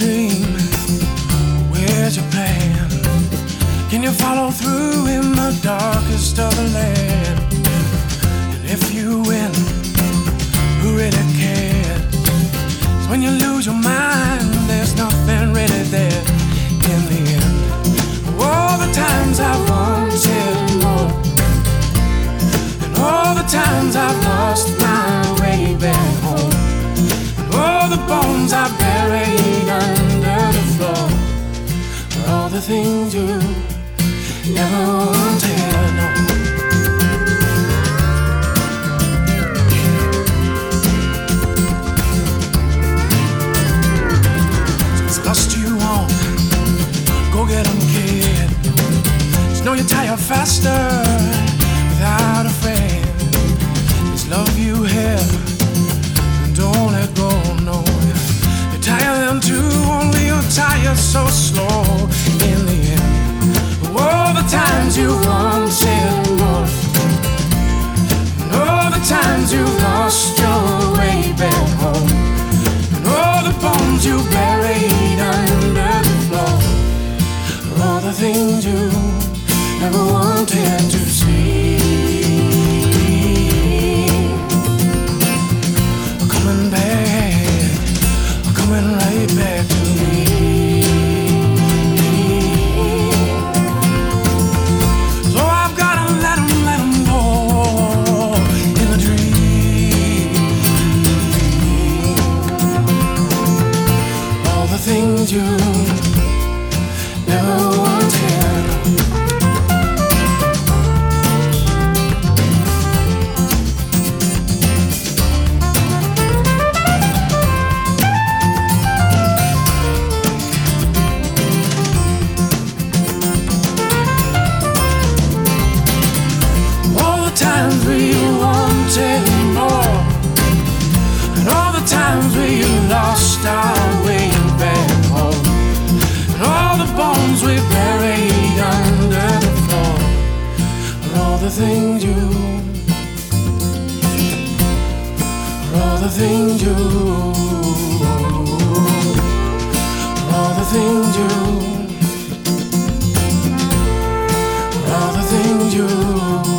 dream? Where's your plan? Can you follow through in the darkest of the land? And if you win, who really cares? 'Cause when you lose your mind, there's nothing really there in the end. All the times I've wanted more, and all the times I've lost my way back home, and all the bones I buried under the floor are all the things you never wanted, no. Since lust you on, go get 'em, kid. Just know you tire faster without a friend. This love you have, don't let go, no. You tire them too, only you tire so slow in the end. All the times you wanted more, and all the times you lost your way back home, and all the bones you buried under the floor are all the things you never wanted to see. Coming back, coming right back to me. So I've gotta let 'em go in the dream. All the things you never wanted. Times we wanted more, and all the times we lost our way back home, and all the bones we buried under the floor are all the things you, are all the things you, are all the things you, are all the things you.